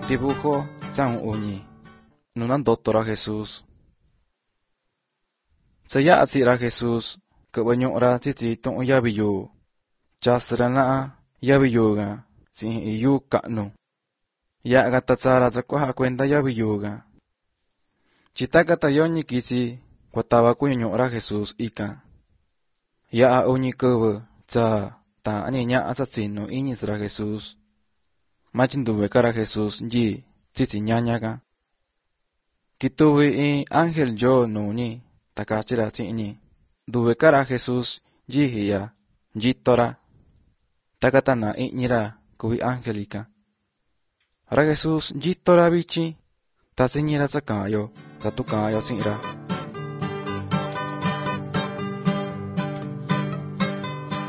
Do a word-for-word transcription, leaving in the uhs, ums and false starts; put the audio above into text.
Dibujo Tsang Uñi. Nunandotora Jesús. Saya asira Jesús. Kebanyo titi tong yabiyo. Chasrana yabiyo ga. Sin iyu kakno. Ya gatatsara zakwaha kwenda yabiyo ga. Chitaka tayoni kisi. Kwatawa kunyora Jesús ika. Ya a uñi kewe. Tsa ta anyenya asatsino inisra Jesús. Machinduwe kara Jesús nji titi nyanyaga. Kituwi i ángel yo nuni takachira tini. Duwe kara Jesús nji hiya njitora. Takatana iñira kuwi angelika. Ra Jesús njitora bichi. Tasiñira sakayo tatukayo sinra.